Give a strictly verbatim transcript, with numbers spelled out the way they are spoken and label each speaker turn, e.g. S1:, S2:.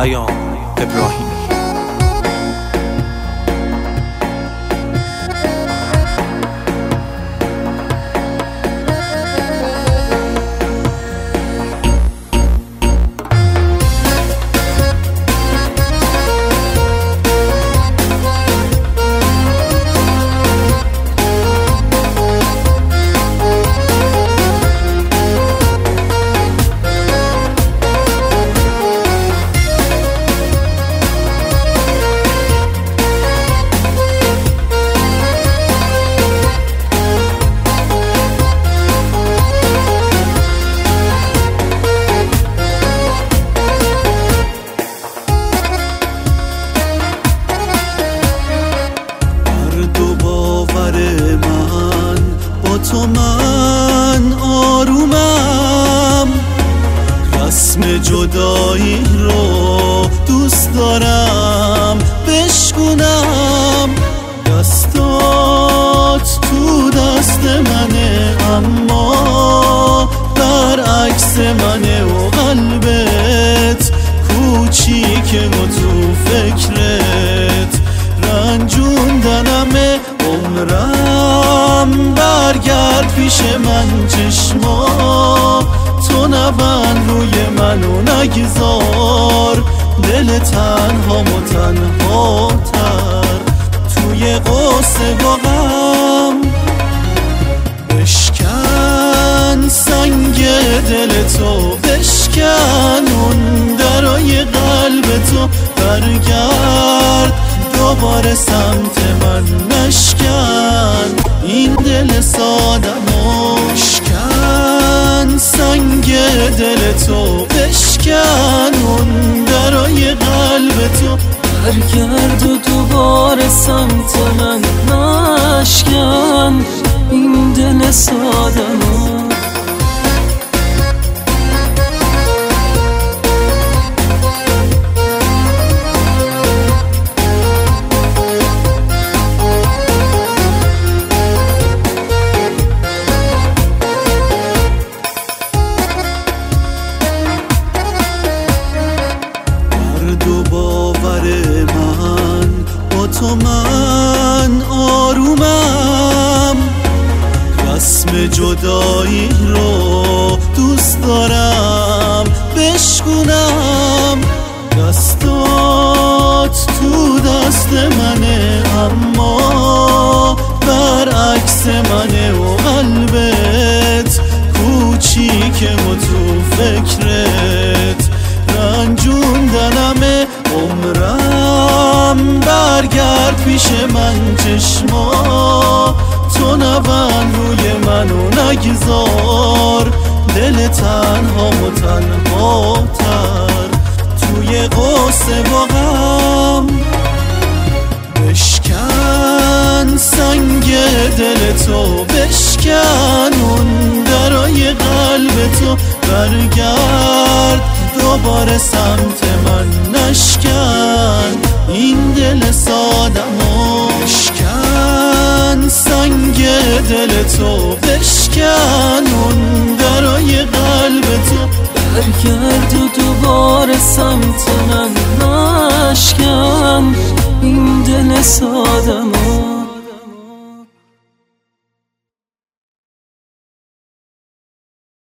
S1: پیام ابراهیمی.
S2: تو من آرومم، رسم جدایی رو دوست دارم بشکنم. دستات تو دست منه اما برعکس منه و قلبت کوچیکه و تو فکرت رنجوندنمه. عمرم برگرد پیش من، چشما تو نبند روی من و نگذار دل تنها و تنها تر توی قصه با غم. بشکن سنگ دل تو، بشکن اون درای قلب تو، برگرد دوباره سمت من، نشکن این دل سادمو. بشکن سنگ دل تو، بشکن اون درای قلب تو،
S3: برگرد و دوباره سمت من، نشکن این دل سادمو.
S2: تو من آرومم، رسم جدایی رو دوست دارم بشکنم. دستات تو دست منه اما برعکس منه و قلبت کوچیکه و تو فکرت رنجوندنمه. عمرم برگرد پیش من، چشما تو نبند روی من و نگذار دل تنها و تنها تر توی قصه با غم. بشکن سنگ دل تو، بشکن اون درای قلب تو، برگرد دوباره سمت من، نشکن این دل سادمو. بشکن سنگ دل تو، بشکن اون درای قلب تو،
S3: برگرد و دوباره سمت من، نشکن این دل سادمو.